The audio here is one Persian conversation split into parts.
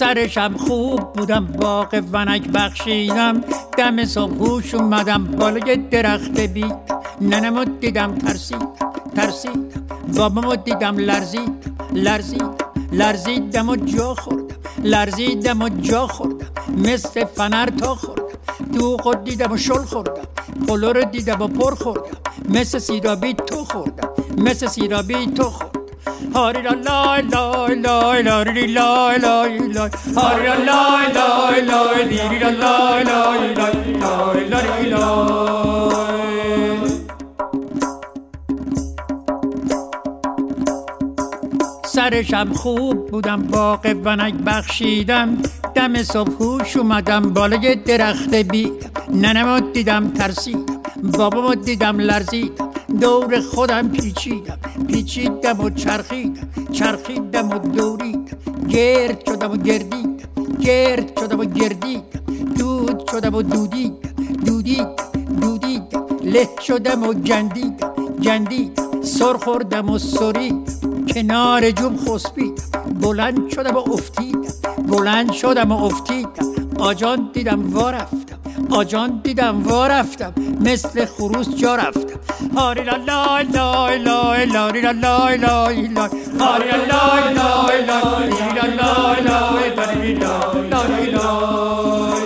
سرشم خوب بودم باغ ونک بخشیدم. دم صبح هوش اومدم بالای درخت بید. ننمو دیدم ترسید بابامو دیدم لرزیدم و جا خوردم مثل فنر تا خوردم. دوغو دیدم و شل خوردم، پلو رو دیدم و پر خوردم، مثل سیرابی تو خوردم. هاری لا لای لای لای لای لای لای لای هاری لا لای لای لای لیری لا لای لای لای لای لای. سرشم خوب بودم باغ ونک بخشیدم. دم صبح هوش اومدم بالای درخت بیدم. ننمو دیدم ترسیدم، بابامو دیدم لرزیدم. دور خودم پیچیدم و چرخیدم و دوریدم. گرد شدم و گردیدم. دود شدم و دودیدم. له شدم و جندیدم. سر خوردم و سریدم. کنار جوم خسبیدم. بلند شدم و افتیدم. آجان دیدم وارفتم مثل خروس جا رفتم. هاری لا لای لای لای لای لا لای لای لای هاری لا لای لای لای لای لای لای.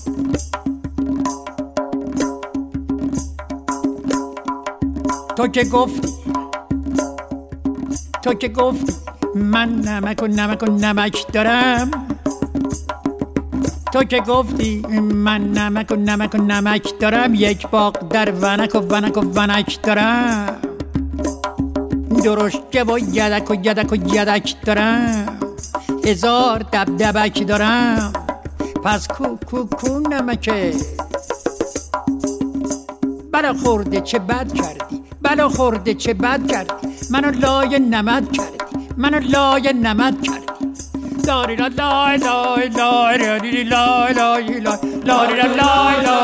تو که گفتی من نمک و نمک دارم. تو که گفتی من نمک و نمک دارم. یک باغ در ونک دارم. درشکه و یدک دارم. 1000 دبدبک دارم. پس کو نمکه. بلا خورده چه بد کردی. منو لای نمد کردی. لاری لا لای لای لای لای لای لای لای لاری لا لای لای